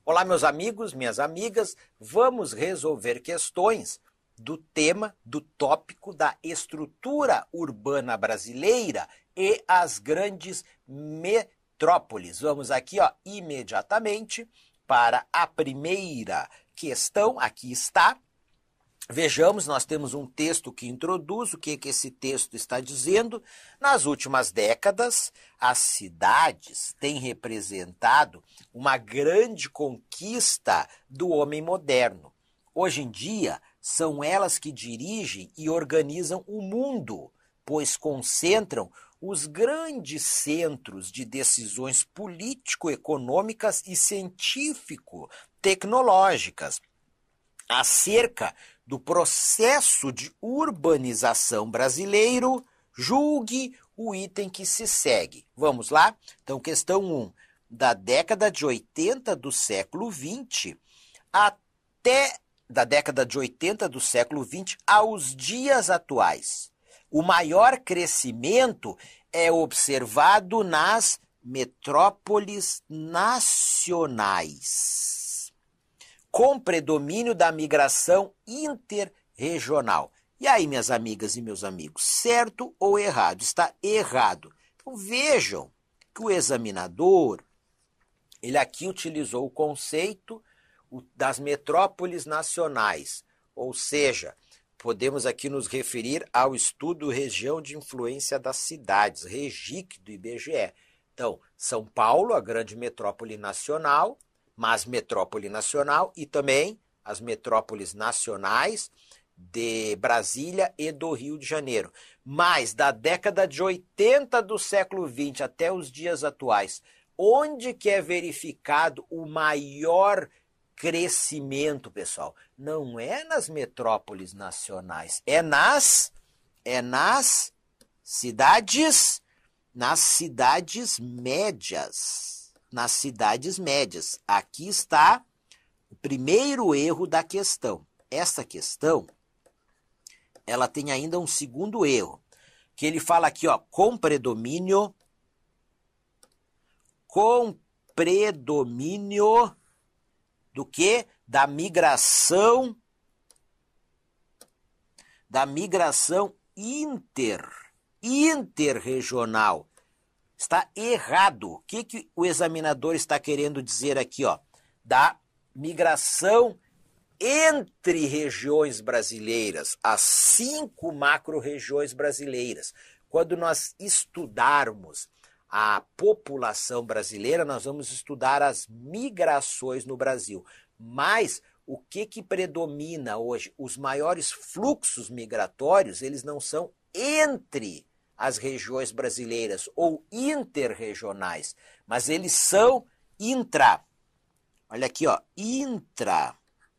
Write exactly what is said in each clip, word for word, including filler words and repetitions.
Olá, meus amigos, minhas amigas, vamos resolver questões do tema, do tópico da estrutura urbana brasileira e as grandes metrópoles. Vamos aqui, ó, imediatamente para a primeira questão, aqui está. Vejamos, nós temos um texto que introduz o que, que esse texto está dizendo. Nas últimas décadas, as cidades têm representado uma grande conquista do homem moderno. Hoje em dia, são elas que dirigem e organizam o mundo, pois concentram os grandes centros de decisões político-econômicas e científico-tecnológicas acerca do processo de urbanização brasileiro. Julgue o item que se segue. Vamos lá? Então, questão um. Da década de oitenta do século vinte até da década de oitenta do século vinte aos dias atuais, o maior crescimento é observado nas metrópoles nacionais, com predomínio da migração interregional. E aí, minhas amigas e meus amigos, certo ou errado? Está errado. Então, vejam que o examinador, ele aqui utilizou o conceito das metrópoles nacionais, ou seja, podemos aqui nos referir ao estudo região de influência das cidades, REGIC do I B G E. Então, São Paulo, a grande metrópole nacional, mas metrópole nacional, e também as metrópoles nacionais de Brasília e do Rio de Janeiro. Mas da década de oitenta do século vinte até os dias atuais, onde que é verificado o maior crescimento, pessoal? Não é nas metrópoles nacionais, é nas, é nas cidades, nas cidades médias. Nas cidades médias. Aqui está o primeiro erro da questão. Essa questão, ela tem ainda um segundo erro, que ele fala aqui, ó, com predomínio, com predomínio do que? Da migração, da migração inter, interregional. Está errado. O que, que o examinador está querendo dizer aqui, ó? Da migração entre regiões brasileiras, as cinco macro-regiões brasileiras. Quando nós estudarmos a população brasileira, nós vamos estudar as migrações no Brasil. Mas o que, que predomina hoje? Os maiores fluxos migratórios, eles não são entre as regiões brasileiras ou interregionais, mas eles são intra. Olha aqui, ó, intra.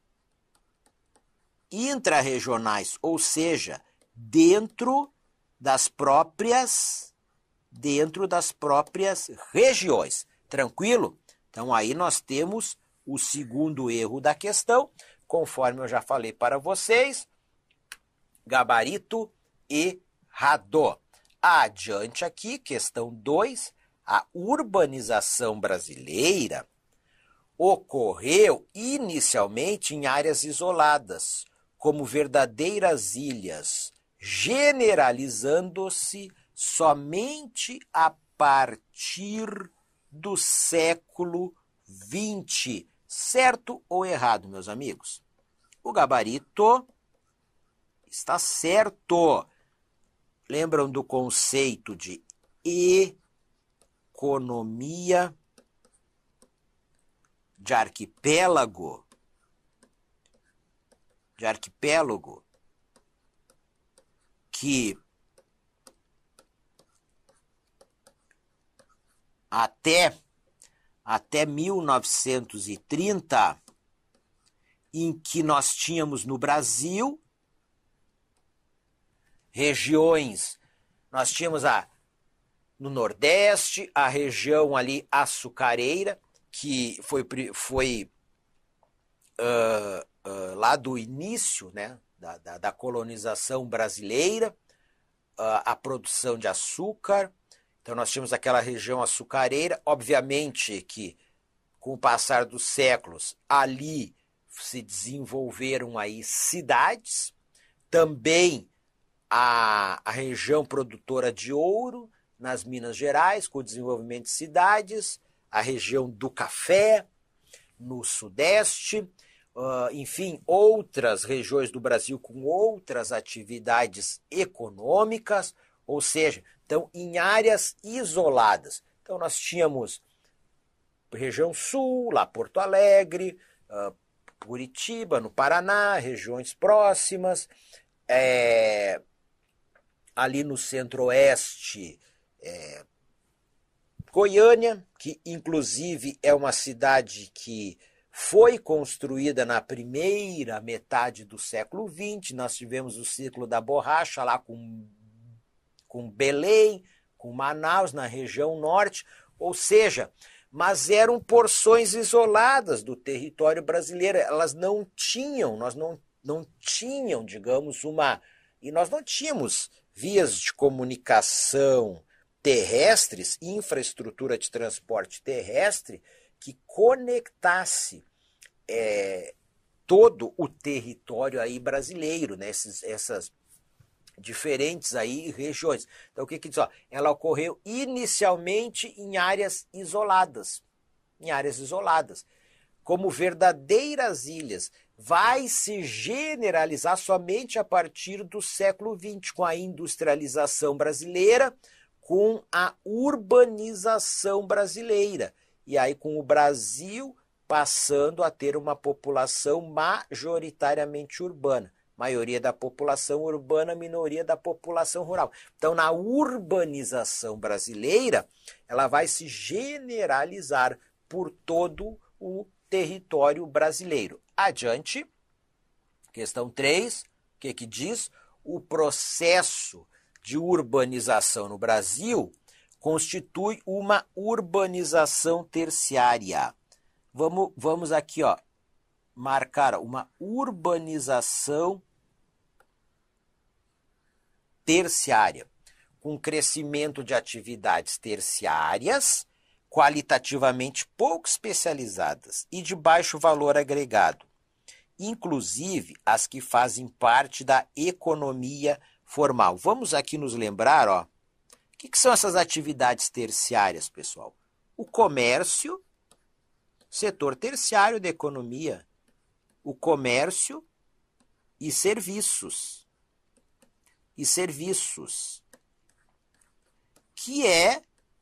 Intrarregionais, ou seja, dentro das próprias dentro das próprias regiões. Tranquilo? Então aí nós temos o segundo erro da questão, conforme eu já falei para vocês, gabarito errado. Adiante aqui, questão dois, a urbanização brasileira ocorreu inicialmente em áreas isoladas, como verdadeiras ilhas, generalizando-se somente a partir do século vinte. Certo ou errado, meus amigos? O gabarito está certo. Lembram do conceito de economia de arquipélago? De arquipélago que até, até mil novecentos e trinta, em que nós tínhamos no Brasil regiões, nós tínhamos a, no Nordeste, a região ali açucareira, que foi, foi uh, uh, lá do início, né, da, da, da colonização brasileira, uh, a produção de açúcar. Então nós tínhamos aquela região açucareira, obviamente que com o passar dos séculos, ali se desenvolveram aí cidades, também a, a região produtora de ouro nas Minas Gerais, com o desenvolvimento de cidades, a região do café no Sudeste, uh, enfim, outras regiões do Brasil com outras atividades econômicas, ou seja, então em áreas isoladas. Então nós tínhamos região sul, lá Porto Alegre, uh, Curitiba, no Paraná, regiões próximas, é, ali no centro-oeste, é, Goiânia, que inclusive é uma cidade que foi construída na primeira metade do século vinte, nós tivemos o ciclo da borracha lá com, com Belém, com Manaus, na região norte, ou seja, mas eram porções isoladas do território brasileiro, elas não tinham, nós não, não tinham, digamos, uma... E nós não tínhamos vias de comunicação terrestres, infraestrutura de transporte terrestre, que conectasse é, todo o território aí brasileiro, né? Esses, essas diferentes aí regiões. Então o que que diz? Ó, ela ocorreu inicialmente em áreas isoladas, em áreas isoladas, como verdadeiras ilhas. Vai se generalizar somente a partir do século vinte, com a industrialização brasileira, com a urbanização brasileira. E aí com o Brasil passando a ter uma população majoritariamente urbana. Maioria da população urbana, minoria da população rural. Então, na urbanização brasileira, ela vai se generalizar por todo o território brasileiro. Adiante, questão três, o que que diz? O processo de urbanização no Brasil constitui uma urbanização terciária. Vamos, vamos aqui, ó, marcar uma urbanização terciária, com crescimento de atividades terciárias, qualitativamente pouco especializadas e de baixo valor agregado, inclusive as que fazem parte da economia formal. Vamos aqui nos lembrar, ó, o que, que são essas atividades terciárias, pessoal? O comércio, setor terciário da economia, o comércio e serviços. E serviços, que é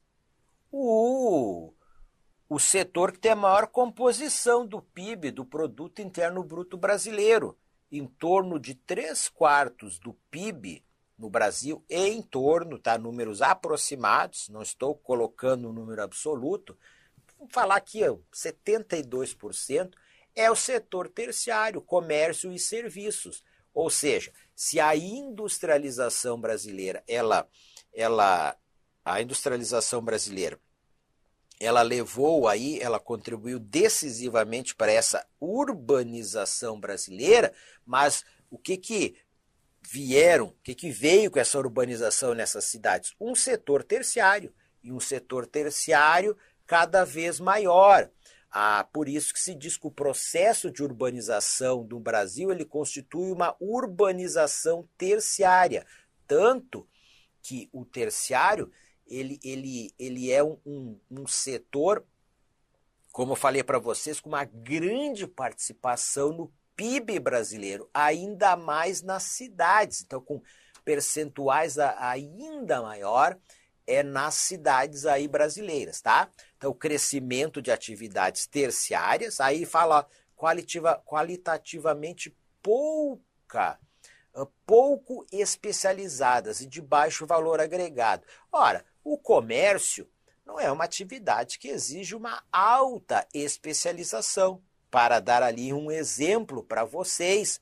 o, o setor que tem a maior composição do P I B, do Produto Interno Bruto Brasileiro. Em torno de três quartos do P I B no Brasil, e em torno, tá, números aproximados, não estou colocando um número absoluto, vamos falar aqui, ó, setenta e dois por cento é o setor terciário, comércio e serviços. Ou seja, se a industrialização brasileira, ela, ela, a industrialização brasileira, ela levou aí, ela contribuiu decisivamente para essa urbanização brasileira, mas o que que vieram, o que que veio com essa urbanização nessas cidades? Um setor terciário, e um setor terciário cada vez maior. Ah, por isso que se diz que o processo de urbanização do Brasil ele constitui uma urbanização terciária, tanto que o terciário ele, ele, ele é um, um, um setor, como eu falei para vocês, com uma grande participação no P I B brasileiro, ainda mais nas cidades, então com percentuais ainda maior é nas cidades aí brasileiras, tá? Então, o crescimento de atividades terciárias, aí fala qualitativa, qualitativamente pouca, pouco especializadas e de baixo valor agregado. Ora, o comércio não é uma atividade que exige uma alta especialização. Para dar ali um exemplo para vocês,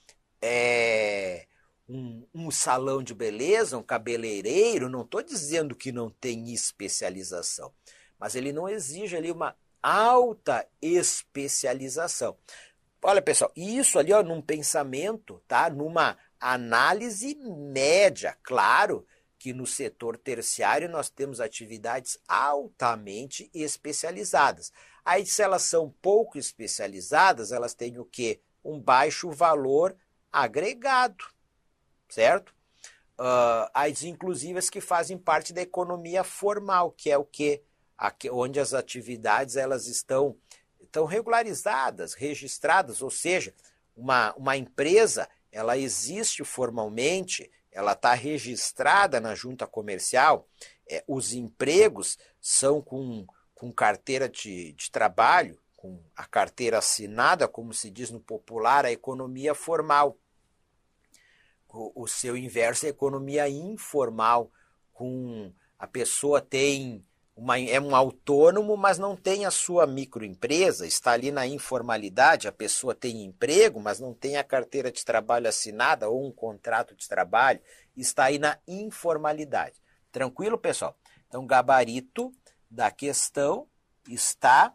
é... Um, um salão de beleza, um cabeleireiro, não estou dizendo que não tem especialização, mas ele não exige ali uma alta especialização. Olha, pessoal, isso ali, ó, num pensamento, tá? Numa análise média, claro que no setor terciário nós temos atividades altamente especializadas. Aí, se elas são pouco especializadas, elas têm o quê? Um baixo valor agregado, certo? Uh, as inclusive as que fazem parte da economia formal, que é o quê? Aqui, onde as atividades elas estão, estão regularizadas, registradas, ou seja, uma, uma empresa ela existe formalmente, ela está registrada na junta comercial, é, os empregos são com, com carteira de, de trabalho, com a carteira assinada, como se diz no popular, a economia formal. O, o seu inverso é a economia informal, com a pessoa tem uma, é um autônomo, mas não tem a sua microempresa, está ali na informalidade, a pessoa tem emprego, mas não tem a carteira de trabalho assinada ou um contrato de trabalho, está aí na informalidade. Tranquilo, pessoal? Então, gabarito da questão está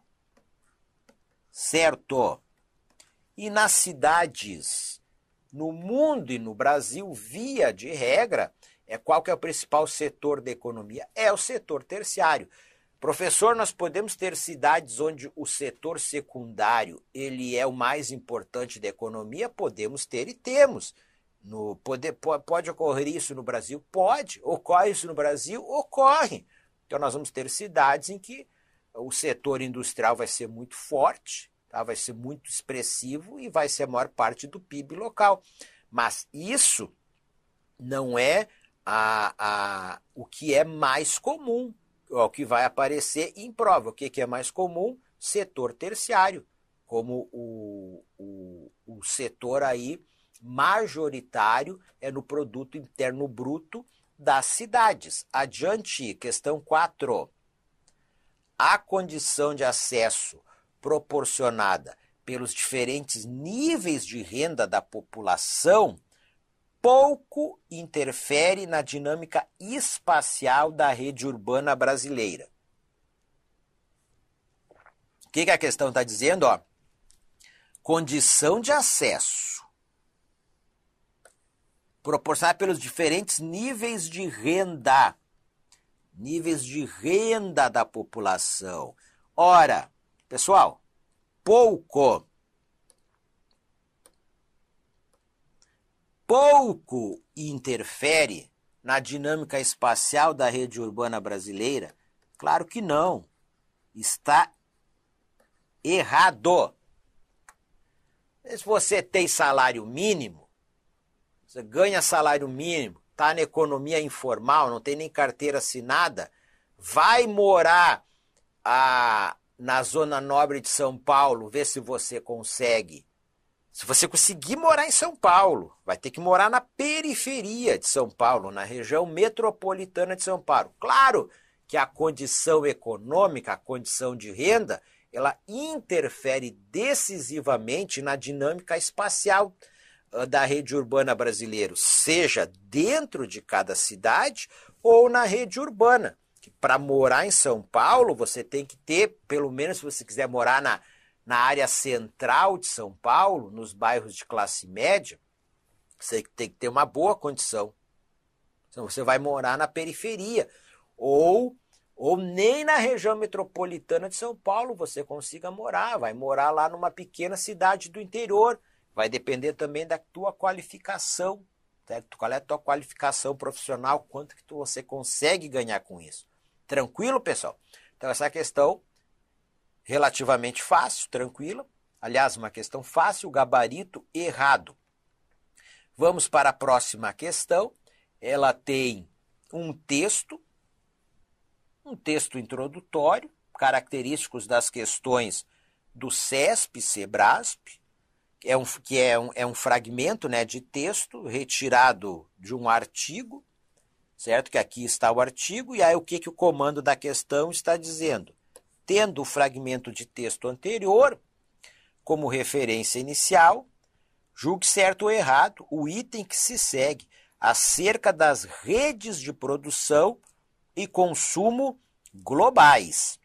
certo. E nas cidades, no mundo e no Brasil, via de regra, é qual que é o principal setor da economia? É o setor terciário. Professor, nós podemos ter cidades onde o setor secundário ele é o mais importante da economia? Podemos ter e temos. No, pode, pode ocorrer isso no Brasil? Pode. Ocorre isso no Brasil? Ocorre. Então nós vamos ter cidades em que o setor industrial vai ser muito forte, tá? Vai ser muito expressivo e vai ser a maior parte do P I B local. Mas isso não é a, a, o que é mais comum, o que vai aparecer em prova. O que, que é mais comum? Setor terciário, como o, o, o setor aí majoritário é no produto interno bruto das cidades. Adiante, questão quatro. A condição de acesso proporcionada pelos diferentes níveis de renda da população pouco interfere na dinâmica espacial da rede urbana brasileira. O que, que a questão está dizendo? Ó? Condição de acesso proporcionada pelos diferentes níveis de renda. Níveis de renda da população. Ora, pessoal, pouco. Pouco interfere na dinâmica espacial da rede urbana brasileira? Claro que não. Está errado. Se você tem salário mínimo, você ganha salário mínimo, está na economia informal, não tem nem carteira assinada, vai morar a, na Zona Nobre de São Paulo, ver se você consegue. Se você conseguir morar em São Paulo, vai ter que morar na periferia de São Paulo, na região metropolitana de São Paulo. Claro que a condição econômica, a condição de renda, ela interfere decisivamente na dinâmica espacial da rede urbana brasileira, seja dentro de cada cidade ou na rede urbana. Para morar em São Paulo, você tem que ter, pelo menos se você quiser morar na, na área central de São Paulo, nos bairros de classe média, você tem que ter uma boa condição. Senão você vai morar na periferia. Ou, ou nem na região metropolitana de São Paulo você consiga morar. Vai morar lá numa pequena cidade do interior. Vai depender também da tua qualificação, certo? Qual é a tua qualificação profissional, quanto que tu, você consegue ganhar com isso. Tranquilo, pessoal? Então essa questão relativamente fácil, tranquila. Aliás, uma questão fácil, gabarito errado. Vamos para a próxima questão. Ela tem um texto, um texto introdutório, característicos das questões do SESP, SEBRASP, É um, que é um, é um fragmento, né, de texto retirado de um artigo, certo? Que aqui está o artigo, e aí o que, que o comando da questão está dizendo? Tendo o fragmento de texto anterior como referência inicial, julgue certo ou errado o item que se segue acerca das redes de produção e consumo globais.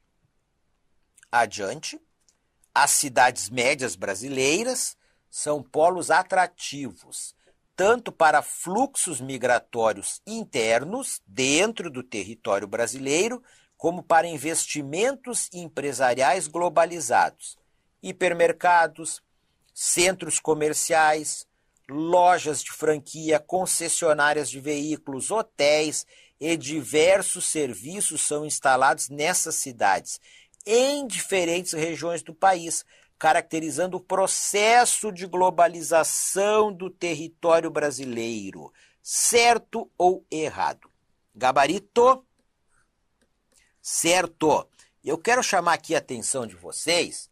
Adiante, as cidades médias brasileiras são polos atrativos, tanto para fluxos migratórios internos dentro do território brasileiro, como para investimentos empresariais globalizados, hipermercados, centros comerciais, lojas de franquia, concessionárias de veículos, hotéis e diversos serviços são instalados nessas cidades, em diferentes regiões do país, caracterizando o processo de globalização do território brasileiro. Certo ou errado? Gabarito? Certo. Eu quero chamar aqui a atenção de vocês,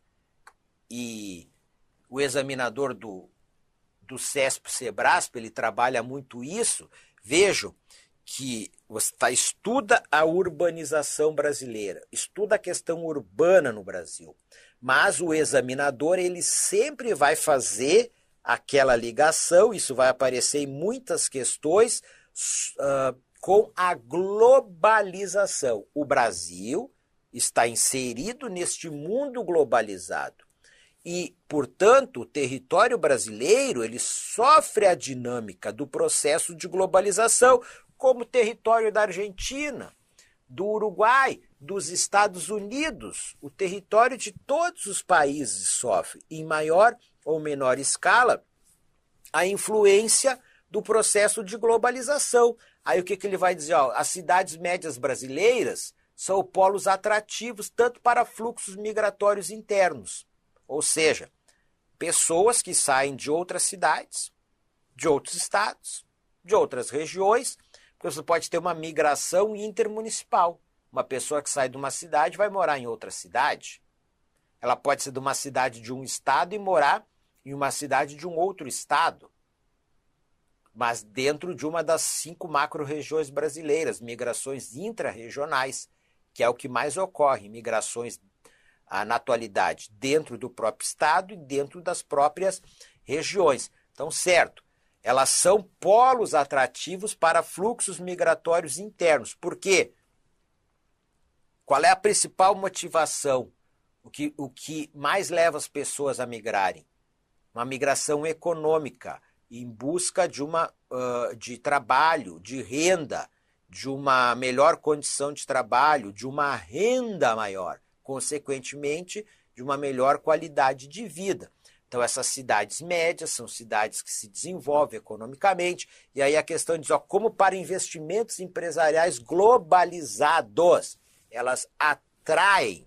e o examinador do, do CESP-Sebrasp, ele trabalha muito isso. Vejam que você tá, estuda a urbanização brasileira, estuda a questão urbana no Brasil, mas o examinador ele sempre vai fazer aquela ligação, isso vai aparecer em muitas questões, uh, com a globalização. O Brasil está inserido neste mundo globalizado e, portanto, o território brasileiro ele sofre a dinâmica do processo de globalização, como o território da Argentina, do Uruguai, dos Estados Unidos. O território de todos os países sofre, em maior ou menor escala, a influência do processo de globalização. Aí o que, que ele vai dizer? Ó, as cidades médias brasileiras são polos atrativos tanto para fluxos migratórios internos, ou seja, pessoas que saem de outras cidades, de outros estados, de outras regiões, porque você pode ter uma migração intermunicipal. Uma pessoa que sai de uma cidade vai morar em outra cidade. Ela pode ser de uma cidade de um estado e morar em uma cidade de um outro estado, mas dentro de uma das cinco macro-regiões brasileiras, migrações intra-regionais, que é o que mais ocorre, migrações ah, na atualidade, dentro do próprio estado e dentro das próprias regiões. Então, certo, elas são polos atrativos para fluxos migratórios internos. Por quê? Qual é a principal motivação? O que, o que mais leva as pessoas a migrarem? Uma migração econômica, em busca de, uma, uh, de trabalho, de renda, de uma melhor condição de trabalho, de uma renda maior, consequentemente, de uma melhor qualidade de vida. Então, essas cidades médias são cidades que se desenvolvem economicamente, e aí a questão diz, ó, como para investimentos empresariais globalizados, elas atraem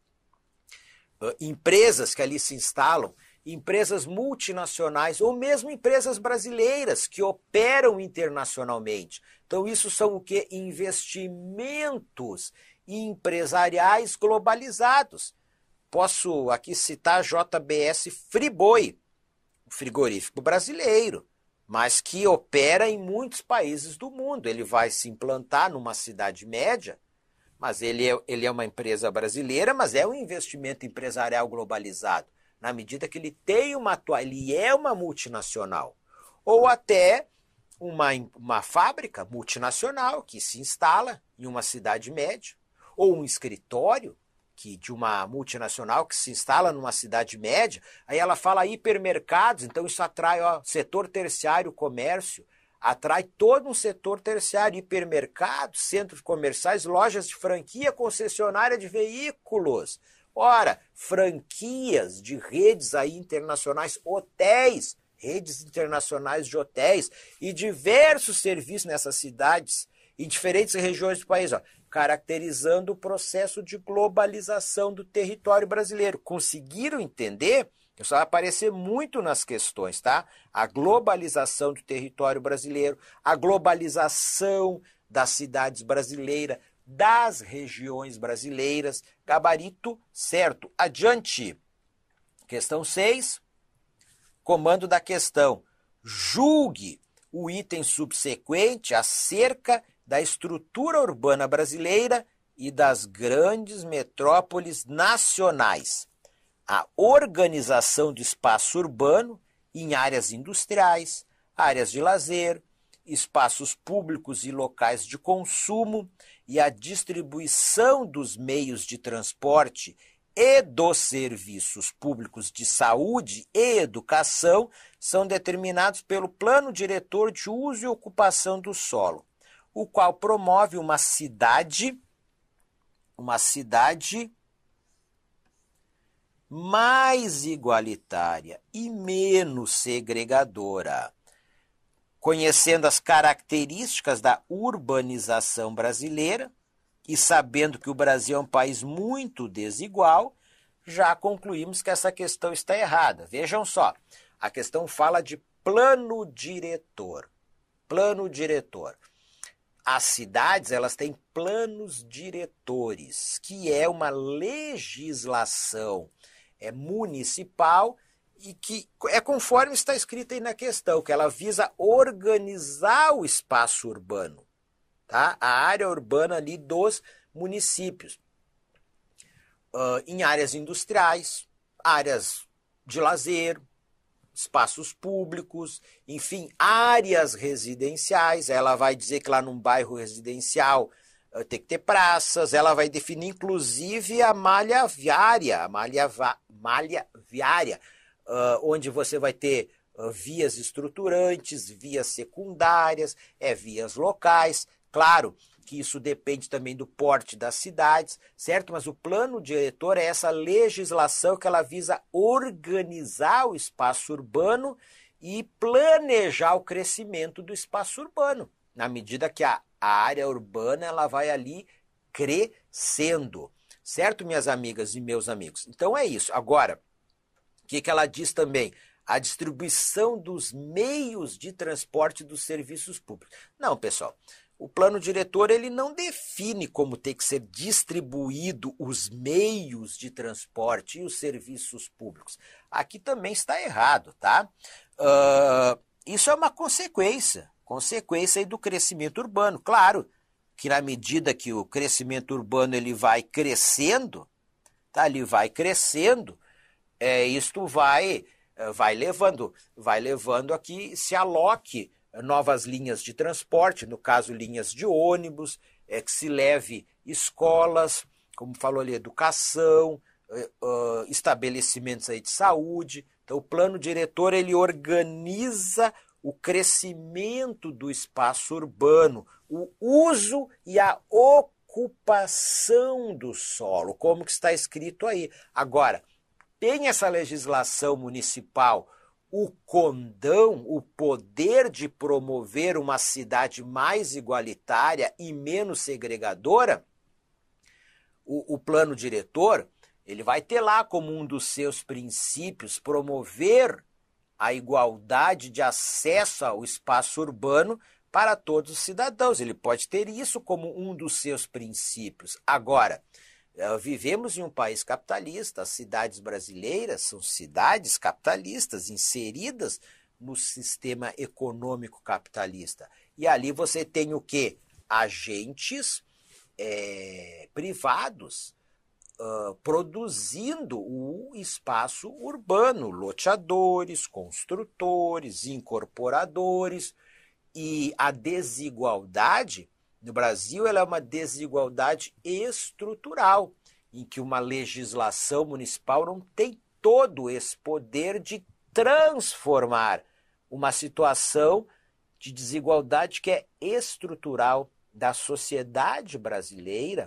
uh, empresas que ali se instalam, empresas multinacionais ou mesmo empresas brasileiras que operam internacionalmente. Então, isso são o quê? Investimentos empresariais globalizados. Posso aqui citar a J B S Friboi, um frigorífico brasileiro, mas que opera em muitos países do mundo. Ele vai se implantar numa cidade média, mas ele é, ele é uma empresa brasileira, mas é um investimento empresarial globalizado, na medida que ele tem uma ele é uma multinacional. Ou até uma, uma fábrica multinacional que se instala em uma cidade média, ou um escritório que, de uma multinacional que se instala numa cidade média, aí ela fala hipermercados, então isso atrai ó, setor terciário, comércio, atrai todo um setor terciário, hipermercados, centros comerciais, lojas de franquia, concessionária de veículos. Ora, franquias de redes aí internacionais, hotéis, redes internacionais de hotéis e diversos serviços nessas cidades, em diferentes regiões do país, ó, caracterizando o processo de globalização do território brasileiro. Conseguiram entender? Isso vai aparecer muito nas questões, tá? A globalização do território brasileiro, a globalização das cidades brasileiras, das regiões brasileiras. Gabarito certo. Adiante. Questão seis. Comando da questão. Julgue o item subsequente acerca da estrutura urbana brasileira e das grandes metrópoles nacionais. A organização do espaço urbano em áreas industriais, áreas de lazer, espaços públicos e locais de consumo e a distribuição dos meios de transporte e dos serviços públicos de saúde e educação são determinados pelo Plano Diretor de Uso e Ocupação do Solo, o qual promove uma cidade uma cidade mais igualitária e menos segregadora. Conhecendo as características da urbanização brasileira e sabendo que o Brasil é um país muito desigual, já concluímos que essa questão está errada. Vejam só, a questão fala de plano diretor. Plano diretor. As cidades, elas têm planos diretores, que é uma legislação é municipal e que é conforme está escrito aí na questão, que ela visa organizar o espaço urbano, tá? A área urbana ali dos municípios, uh, em áreas industriais, áreas de lazer, espaços públicos, enfim, áreas residenciais. Ela vai dizer que lá num bairro residencial uh, tem que ter praças, ela vai definir inclusive a malha viária, a malha, malha viária, uh, onde você vai ter uh, vias estruturantes, vias secundárias, é, vias locais. Claro que isso depende também do porte das cidades, certo? Mas o plano diretor é essa legislação que ela visa organizar o espaço urbano e planejar o crescimento do espaço urbano, na medida que a, a área urbana ela vai ali crescendo, certo, minhas amigas e meus amigos? Então é isso. Agora, o que, que ela diz também? A distribuição dos meios de transporte dos serviços públicos. Não, pessoal. O plano diretor ele não define como tem que ser distribuído os meios de transporte e os serviços públicos. Aqui também está errado, tá? Uh, isso é uma consequência, consequência aí do crescimento urbano. Claro que na medida que o crescimento urbano ele vai crescendo, tá? Ele vai crescendo, é, isto vai, vai levando, vai levando a que se aloque novas linhas de transporte, no caso linhas de ônibus, é, que se leve escolas, como falou ali, educação, uh, estabelecimentos aí de saúde. Então o plano diretor ele organiza o crescimento do espaço urbano, o uso e a ocupação do solo, como que está escrito aí. Agora, tem essa legislação municipal o condão, o poder de promover uma cidade mais igualitária e menos segregadora? O, o plano diretor ele vai ter lá como um dos seus princípios promover a igualdade de acesso ao espaço urbano para todos os cidadãos. Ele pode ter isso como um dos seus princípios. Agora, vivemos em um país capitalista, as cidades brasileiras são cidades capitalistas inseridas no sistema econômico capitalista. E ali você tem o quê? Agentes é, privados uh, produzindo o espaço urbano, loteadores, construtores, incorporadores, e a desigualdade no Brasil, ela é uma desigualdade estrutural, em que uma legislação municipal não tem todo esse poder de transformar uma situação de desigualdade que é estrutural da sociedade brasileira,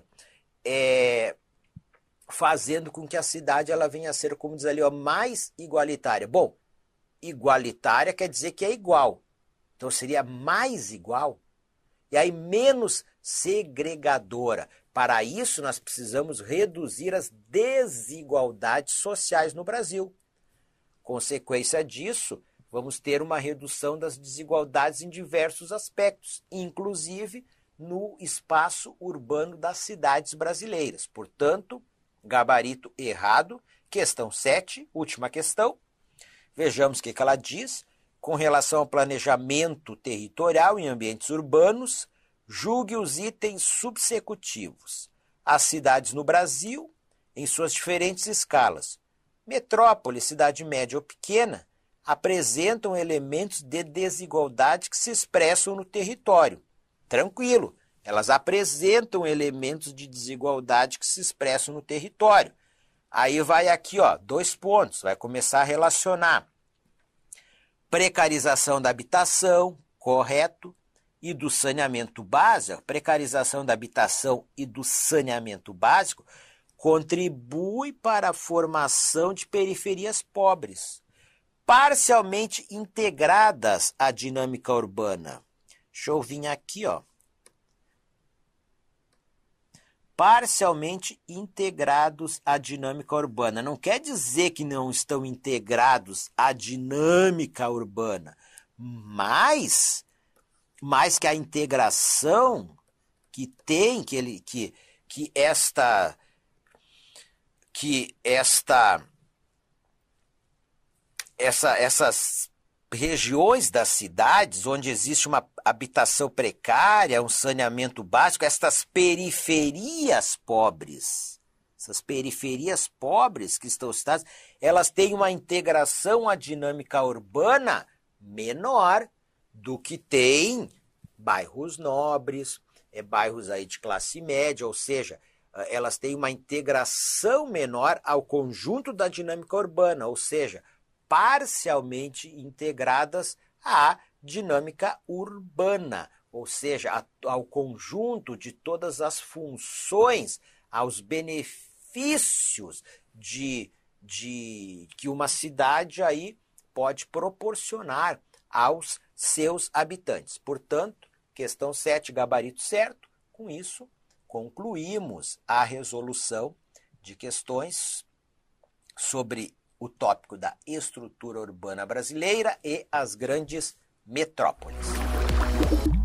é, fazendo com que a cidade ela venha a ser, como diz ali, ó, mais igualitária. Bom, igualitária quer dizer que é igual, então seria mais igual. E aí menos segregadora. Para isso, nós precisamos reduzir as desigualdades sociais no Brasil. Consequência disso, vamos ter uma redução das desigualdades em diversos aspectos, inclusive no espaço urbano das cidades brasileiras. Portanto, gabarito errado. Questão sete, última questão. Vejamos o que ela diz. Com relação ao planejamento territorial em ambientes urbanos, julgue os itens subsecutivos. As cidades no Brasil, em suas diferentes escalas, metrópole, cidade média ou pequena, apresentam elementos de desigualdade que se expressam no território. Tranquilo, elas apresentam elementos de desigualdade que se expressam no território. Aí vai aqui, ó, dois pontos, vai começar a relacionar. Precarização da habitação, correto, e do saneamento básico, a precarização da habitação e do saneamento básico, contribui para a formação de periferias pobres, parcialmente integradas à dinâmica urbana. Deixa eu vir aqui, ó. Parcialmente integrados à dinâmica urbana. Não quer dizer que não estão integrados à dinâmica urbana, mas, mas que a integração que tem, que, ele, que, que esta, que esta, essa, essas regiões das cidades onde existe uma habitação precária, um saneamento básico, estas periferias pobres, essas periferias pobres que estão citadas, elas têm uma integração à dinâmica urbana menor do que tem bairros nobres, é, bairros aí de classe média, ou seja, elas têm uma integração menor ao conjunto da dinâmica urbana, ou seja, parcialmente integradas à dinâmica urbana, ou seja, ao conjunto de todas as funções, aos benefícios de, de que uma cidade aí pode proporcionar aos seus habitantes. Portanto, questão sete, gabarito certo. Com isso, concluímos a resolução de questões sobre o tópico da estrutura urbana brasileira e as grandes metrópoles.